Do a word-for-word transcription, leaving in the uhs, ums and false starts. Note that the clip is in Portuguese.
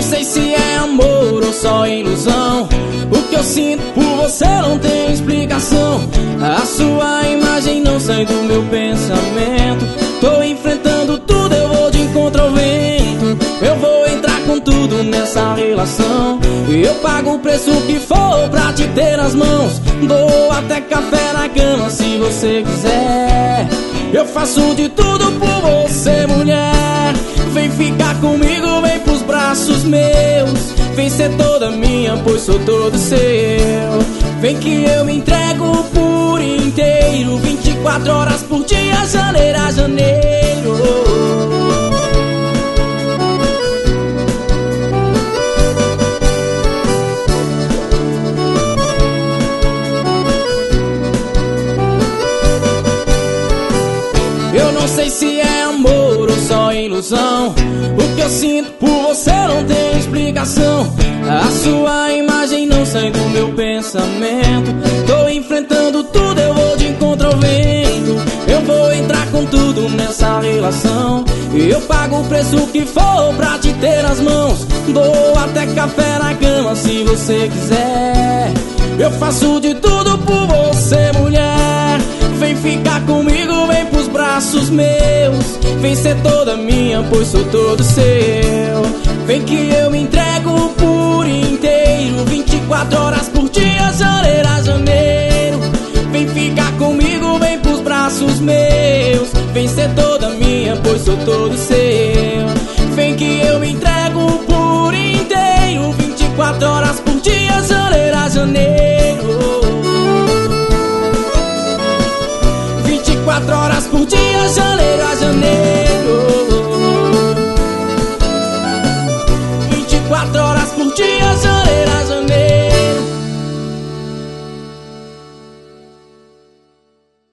sei se é amor ou só ilusão. O que eu sinto por você não tem explicação. A sua imagem não sai do meu pensamento. Tô enfrentando tudo, eu vou de encontro ao vento. Eu vou entrar com tudo nessa relação. E eu pago o preço que for pra te ter nas mãos. Dou até café na cama se você quiser. Eu faço de tudo por você, mulher. Vem ficar comigo, vem pros braços meus. Vem ser toda minha, pois sou todo seu. Vem que eu me entrego por inteiro, vinte e quatro horas por dia, janeiro a janeiro. Eu não sei se é amor ou só ilusão. O que eu sinto por você não tem explicação. A sua imagem não sai do meu pensamento. Tô enfrentando tudo, eu vou de encontro ao vento. Eu vou entrar com tudo nessa relação. E eu pago o preço que for pra te ter nas mãos. Dou até café na cama se você quiser. Eu faço de tudo por você, mulher. Vem ficar comigo, vem pros braços meus. Vem ser toda minha, pois sou todo seu. Vem que eu me entrego por inteiro, vinte e quatro horas por dia, janeiro a janeiro. Vem ficar comigo, vem pros braços meus. Vem ser toda minha, pois sou todo seu. Vem que eu me entrego por inteiro, vinte e quatro horas por dia, janeiro a janeiro. vinte e quatro horas por dia, janeiro a janeiro. vinte e quatro horas por dia, janeiro.